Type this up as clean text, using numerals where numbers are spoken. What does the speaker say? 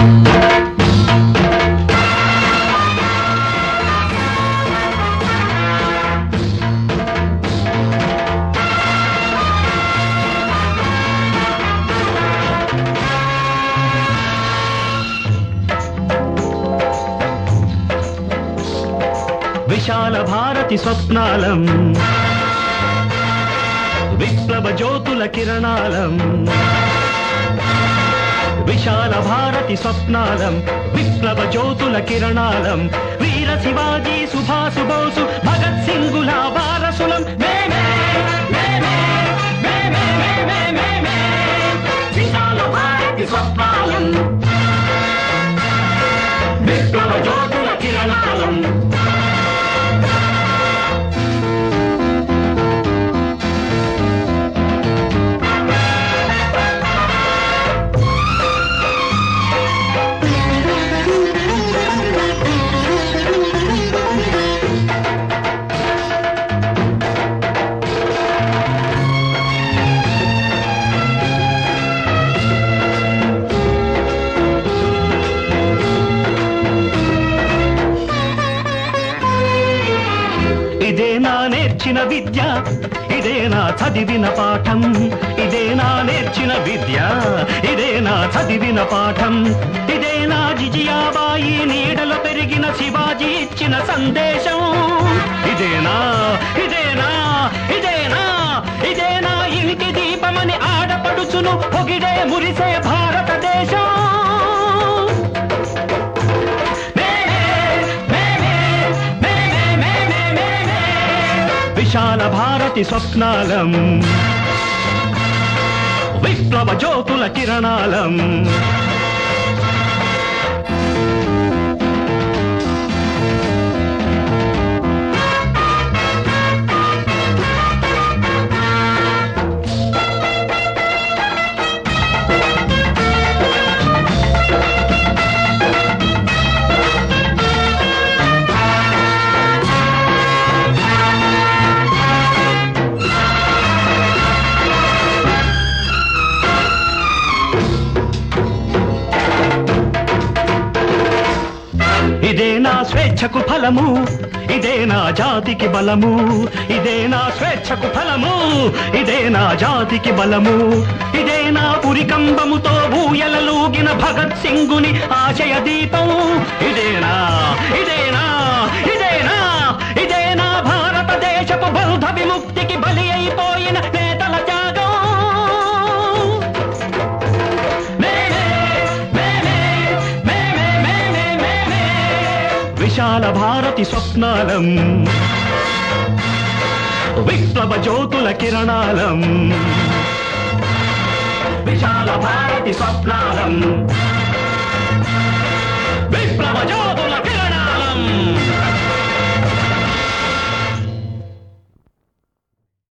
విశాల భారతి స్వప్నాలం విప్లవ జ్యోతుల కిరణాలం విశాల భారతి స్వప్నాలం విప్లవ జ్యోతుల కిరణాలం వీర శివాజీ సుభాసు బోసు భగత్ సింగుల వారసులం మేమే మేమే మేమే మేమే మేమే విశాల భారతి స్వప్నాలం విప్లవ జ్యోతుల కిరణాలం ఇదే నా నేర్చిన విద్య ఇదే నా చదివిన పాఠం ఇదే నా నేర్చిన విద్య ఇదే నా చదివిన పాఠం ఇదే నా జిజియాబాయి నీడలో పెరిగిన శివాజీ ఇచ్చిన సందేశం ఇదేనా ఇదేనా ఇదేనా ఇదేనా ఇంటి దీపమని ఆడపడుచును పొగిడే మురిసే భారతదేశం విశాల భారతి స్వప్నాలం విప్లవ జ్యోతుల కిరణాలం ఇదే నా స్వేచ్ఛకు ఫలము ఇదే నా జాతికి బలము ఇదే నా స్వేచ్ఛకు ఫలము ఇదే నా జాతికి బలము ఇదే నా పురికంబముతో ఊయలలూగిన భగత్ సింగుని ఆశయ దీపం ఇదేనా ఇదేనా ఇదేనా ఇదేనా భారతదేశపు బౌద్ధ విముక్తికి బలి అయిపోయిన నేతల త్యాగం విశాల భారతి స్వప్నాలం విప్లవ జ్యోతుల కిరణాలం విశాల భారతి స్వప్నాలం